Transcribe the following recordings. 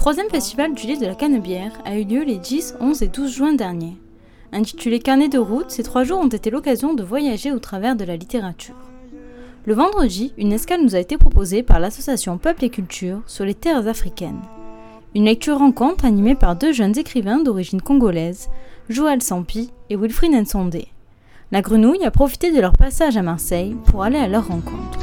troisième festival du livre de la Canebière a eu lieu les 10, 11 et 12 juin dernier. Intitulé Carnet de route, ces 3 jours ont été l'occasion de voyager au travers de la littérature. Le vendredi, une escale nous a été proposée par l'association Peuple et Culture sur les terres africaines. Une lecture-rencontre animée par 2 jeunes écrivains d'origine congolaise, Joël Sampi et Wilfried Nsondé. La Grenouille a profité de leur passage à Marseille pour aller à leur rencontre.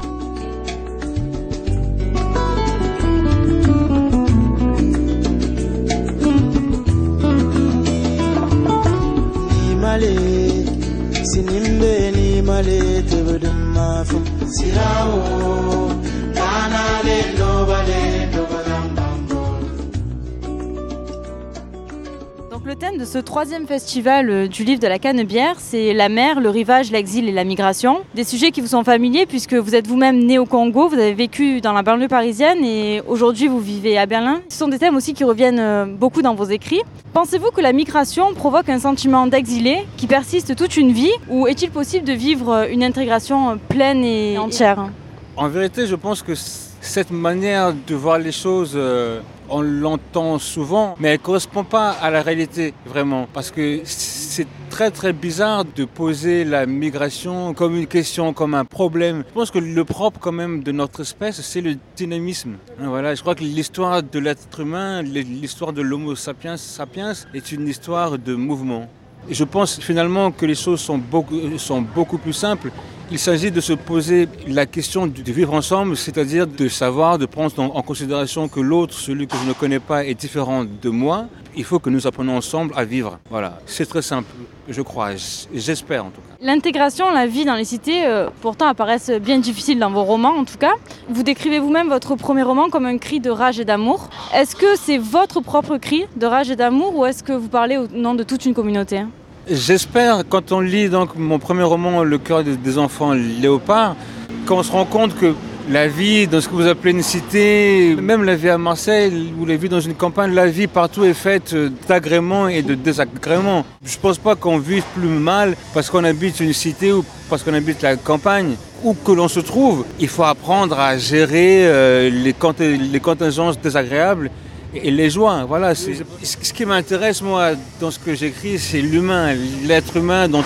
Donc le thème de ce 3e festival du livre de la Canebière, c'est la mer, le rivage, l'exil et la migration. Des sujets qui vous sont familiers puisque vous êtes vous-même né au Congo, vous avez vécu dans la banlieue parisienne et aujourd'hui vous vivez à Berlin. Ce sont des thèmes aussi qui reviennent beaucoup dans vos écrits. Pensez-vous que la migration provoque un sentiment d'exilé qui persiste toute une vie ou est-il possible de vivre une intégration pleine et entière ? En vérité, je pense que cette manière de voir les choses, on l'entend souvent, mais elle ne correspond pas à la réalité, vraiment. Parce que c'est très très bizarre de poser la migration comme une question, comme un problème. Je pense que le propre quand même de notre espèce, c'est le dynamisme. Voilà, je crois que l'histoire de l'être humain, l'histoire de l'homo sapiens est une histoire de mouvement. Et je pense finalement que les choses sont beaucoup plus simples. Il s'agit de se poser la question de vivre ensemble, c'est-à-dire de savoir, de prendre en considération que l'autre, celui que je ne connais pas, est différent de moi. Il faut que nous apprenions ensemble à vivre. Voilà, c'est très simple, je crois, j'espère en tout cas. L'intégration, la vie dans les cités, pourtant apparaissent bien difficiles dans vos romans en tout cas. Vous décrivez vous-même votre premier roman comme un cri de rage et d'amour. Est-ce que c'est votre propre cri de rage et d'amour ou est-ce que vous parlez au nom de toute une communauté ? J'espère, quand on lit donc mon premier roman, Le cœur des enfants léopards, qu'on se rend compte que la vie dans ce que vous appelez une cité, même la vie à Marseille ou la vie dans une campagne, la vie partout est faite d'agréments et de désagréments. Je ne pense pas qu'on vive plus mal parce qu'on habite une cité ou parce qu'on habite la campagne. Où que l'on se trouve, il faut apprendre à gérer les contingences désagréables et les joies. Voilà, ce qui m'intéresse moi dans ce que j'écris, c'est l'humain, l'être humain dans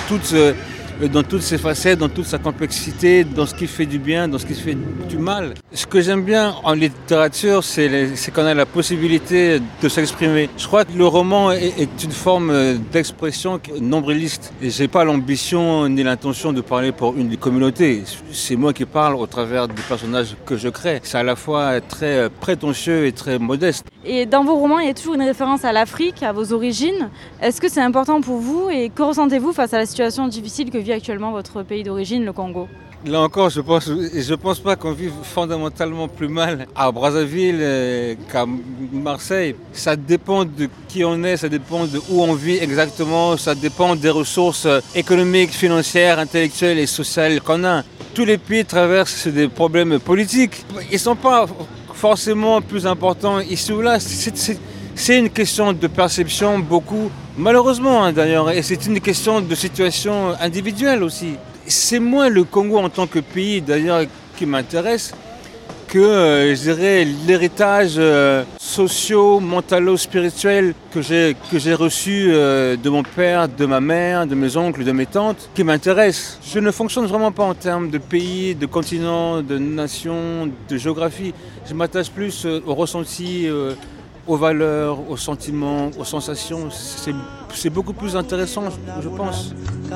toutes ses facettes, dans toute sa complexité, dans ce qui fait du bien, dans ce qui fait du mal. Ce que j'aime bien en littérature, c'est qu'on a la possibilité de s'exprimer. Je crois que le roman est une forme d'expression nombriliste. Et j'ai pas l'ambition ni l'intention de parler pour une communauté. C'est moi qui parle au travers des personnages que je crée. C'est à la fois très prétentieux et très modeste. Et dans vos romans, il y a toujours une référence à l'Afrique, à vos origines. Est-ce que c'est important pour vous et que ressentez-vous face à la situation difficile que vit actuellement votre pays d'origine, le Congo ? Là encore, je pense pas qu'on vive fondamentalement plus mal à Brazzaville qu'à Marseille. Ça dépend de qui on est, ça dépend de où on vit exactement, ça dépend des ressources économiques, financières, intellectuelles et sociales qu'on a. Tous les pays traversent des problèmes politiques. Ils ne sont pas forcément plus importants ici ou là. C'est une question de perception beaucoup, malheureusement d'ailleurs, et c'est une question de situation individuelle aussi. C'est moins le Congo en tant que pays d'ailleurs qui m'intéresse que je dirais l'héritage socio-mentalo-spirituel que j'ai reçu de mon père, de ma mère, de mes oncles, de mes tantes, qui m'intéresse. Je ne fonctionne vraiment pas en termes de pays, de continent, de nation, de géographie. Je m'attache plus au ressenti, aux valeurs, aux sentiments, aux sensations. C'est beaucoup plus intéressant, je pense.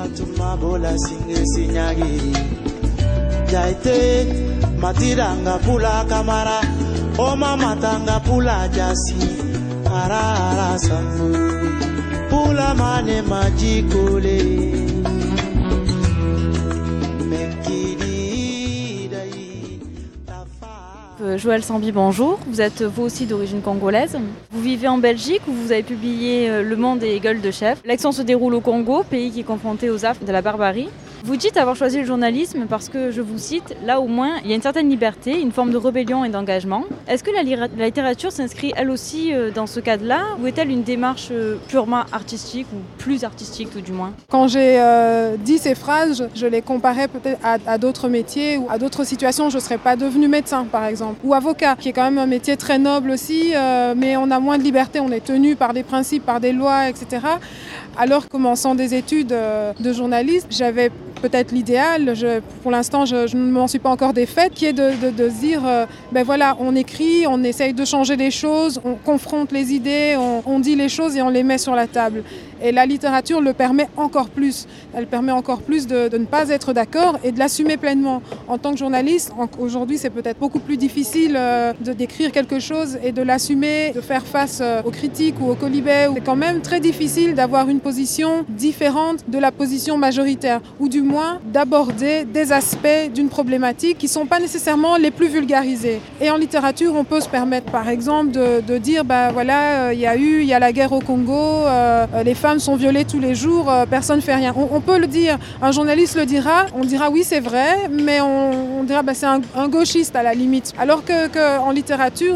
Joël Sampi, bonjour. Vous êtes vous aussi d'origine congolaise. Vous vivez en Belgique où vous avez publié Le Monde et Gueule de Chef. L'action se déroule au Congo, pays qui est confronté aux affres de la barbarie. Vous dites avoir choisi le journalisme parce que, je vous cite, là au moins, il y a une certaine liberté, une forme de rébellion et d'engagement. Est-ce que la littérature s'inscrit elle aussi dans ce cadre-là, ou est-elle une démarche purement artistique, ou plus artistique tout du moins? Quand j'ai dit ces phrases, je les comparais peut-être à d'autres métiers ou à d'autres situations. Je ne serais pas devenue médecin, par exemple, ou avocat, qui est quand même un métier très noble aussi, mais on a moins de liberté, on est tenu par des principes, par des lois, etc. Alors, commençant des études de journaliste, j'avais peut-être l'idéal, pour l'instant je ne m'en suis pas encore défaite, qui est de se dire, ben voilà, on écrit, on essaye de changer les choses, on confronte les idées, on dit les choses et on les met sur la table. Et la littérature le permet encore plus. Elle permet encore plus de ne pas être d'accord et de l'assumer pleinement. En tant que journaliste, aujourd'hui c'est peut-être beaucoup plus difficile d'écrire quelque chose et de l'assumer, de faire face aux critiques ou aux colibets. C'est quand même très difficile d'avoir une position différente de la position majoritaire, ou du moins d'aborder des aspects d'une problématique qui ne sont pas nécessairement les plus vulgarisés. Et en littérature, on peut se permettre par exemple de dire, ben voilà, il y a la guerre au Congo, les femmes sont violées tous les jours, personne ne fait rien. On peut le dire, un journaliste le dira, on dira oui c'est vrai, mais on dira c'est un gauchiste à la limite. Alors qu'en littérature,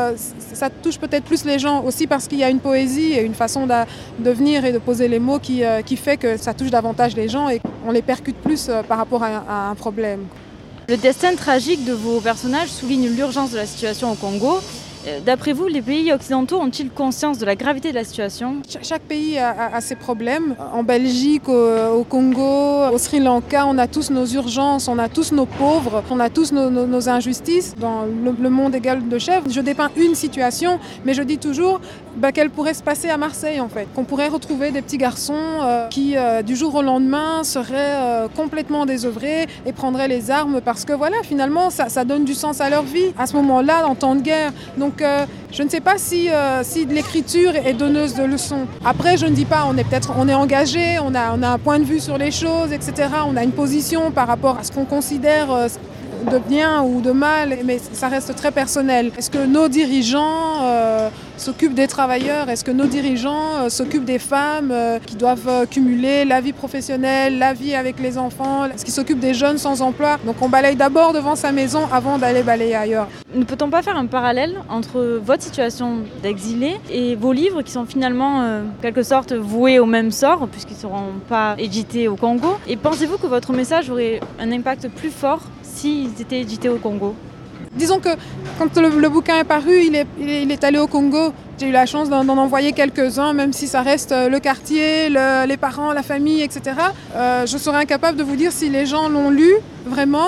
ça touche peut-être plus les gens aussi parce qu'il y a une poésie et une façon de venir et de poser les mots qui fait que ça touche davantage les gens et on les percute plus par rapport à un problème. Le destin tragique de vos personnages souligne l'urgence de la situation au Congo. D'après vous, les pays occidentaux ont-ils conscience de la gravité de la situation? Chaque pays a ses problèmes. En Belgique, au Congo, au Sri Lanka, on a tous nos urgences, on a tous nos pauvres, on a tous nos injustices. Dans le monde égal de chèvres, je dépeins une situation, mais je dis toujours qu'elle pourrait se passer à Marseille en fait. Qu'on pourrait retrouver des petits garçons qui, du jour au lendemain, seraient complètement désœuvrés et prendraient les armes parce que voilà, finalement, ça donne du sens à leur vie. À ce moment-là, en temps de guerre. Donc je ne sais pas si l'écriture est donneuse de leçons. Après, je ne dis pas, on est engagé, on a un point de vue sur les choses, etc. On a une position par rapport à ce qu'on considère de bien ou de mal, mais ça reste très personnel. Est-ce que nos dirigeants s'occupent des travailleurs? Est-ce que nos dirigeants s'occupent des femmes qui doivent cumuler la vie professionnelle, la vie avec les enfants? Est-ce qu'ils s'occupent des jeunes sans emploi? Donc on balaye d'abord devant sa maison avant d'aller balayer ailleurs. Ne peut-on pas faire un parallèle entre votre situation d'exilé et vos livres qui sont finalement en quelque sorte voués au même sort puisqu'ils ne seront pas édités au Congo? Et pensez-vous que votre message aurait un impact plus fort s'ils étaient édités au Congo? Disons que quand le bouquin est paru, il est allé au Congo. J'ai eu la chance d'en envoyer quelques-uns, même si ça reste le quartier, les parents, la famille, etc. Je serais incapable de vous dire si les gens l'ont lu vraiment.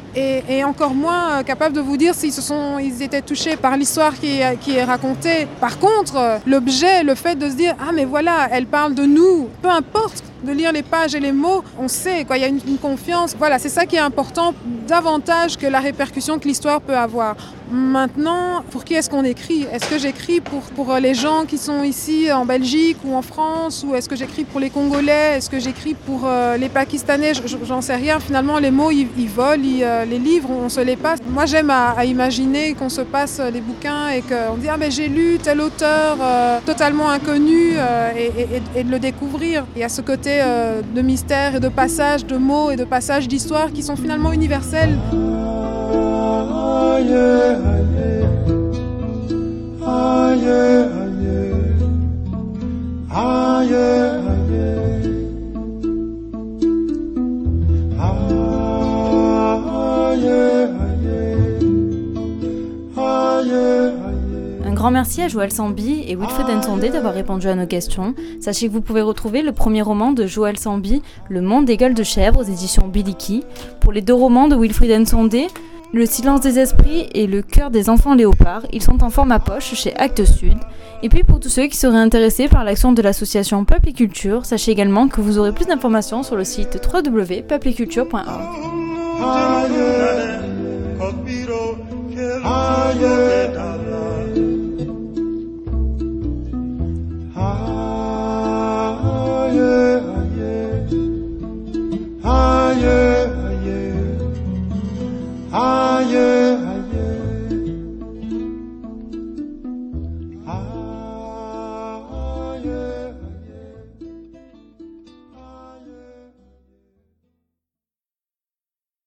Et encore moins capable de vous dire ils étaient touchés par l'histoire qui est racontée. Par contre, l'objet, le fait de se dire « Ah mais voilà, elle parle de nous », peu importe de lire les pages et les mots, on sait, il y a une confiance. Voilà, c'est ça qui est important, davantage que la répercussion que l'histoire peut avoir. Maintenant, pour qui est-ce qu'on écrit? Est-ce que j'écris pour les gens qui sont ici en Belgique ou en France? Ou est-ce que j'écris pour les Congolais? Est-ce que j'écris pour les Pakistanais? J'en sais rien. Finalement, les mots, ils volent, les livres, on se les passe. Moi, j'aime à imaginer qu'on se passe les bouquins et qu'on dit « Ah, mais j'ai lu tel auteur totalement inconnu et de le découvrir. » Il y a ce côté de mystère et de passage de mots et de passage d'histoire qui sont finalement universels. Un grand merci à Joël Sambi et Wilfried Nsondé d'avoir répondu à nos questions. Sachez que vous pouvez retrouver le premier roman de Joël Sambi, Le monde des gueules de chèvre, aux éditions Biliki. Pour les deux romans de Wilfried Nsondé, Le silence des esprits et Le cœur des enfants léopards, ils sont en format poche chez Actes Sud. Et puis pour tous ceux qui seraient intéressés par l'action de l'association Peuple et Culture, sachez également que vous aurez plus d'informations sur le site www.peupleetculture.org.